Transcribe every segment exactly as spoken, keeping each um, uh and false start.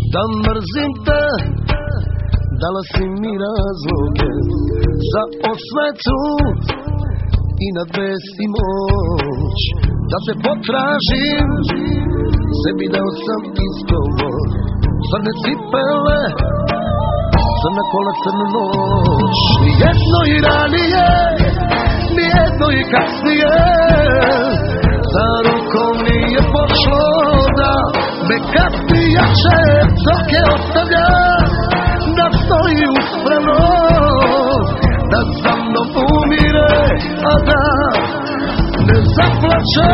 Da mrzim te, dala si mi razloge za osvetu i na bes i moć. Da te potražim, sebi dao sam izgovor. Crne cipele, crna kola, crna noć. Nijedno i ranije, nijedno i kasnije, za rukom nije pošlo da me kasni jače, dok je ostavlja da stoji uspravno, da za mnom umire, a da ne zaplače.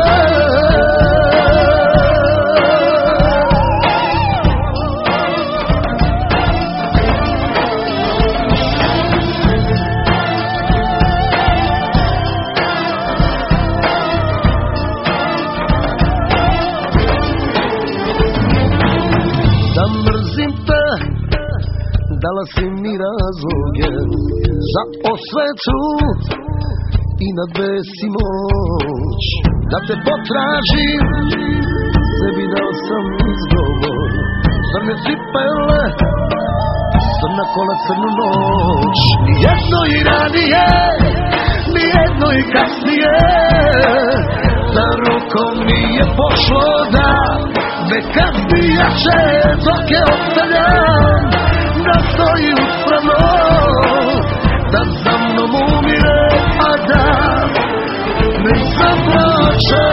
Da mrzim te, dala si mi razloge za osvetu i na bes i moć. Da te potražim, sebi dao sam izgovor. Crne cipele, crna kola, crnu noć. Nijedno i ranije, nijedno i kasnije, za rukom nije pošlo da me kasni jače, dok je ostavljam da stoji uspravno, da za mnom umire, a da ne zaplače.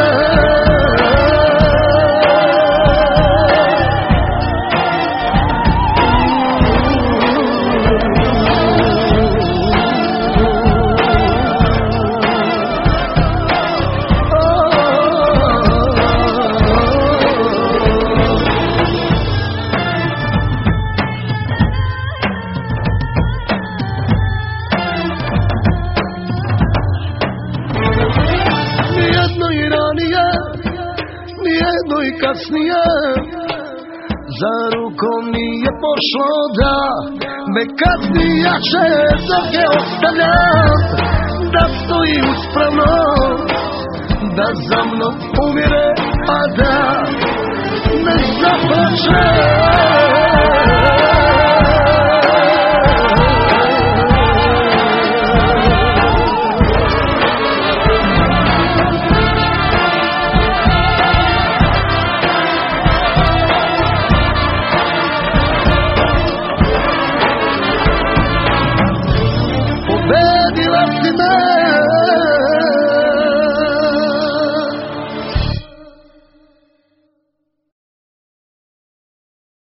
Nijedno i kasnije, za rukom nije pošlo da me kasni jače, dok je ostavljam da stoji uspravno, da za mnom umire, a da ne zaplače.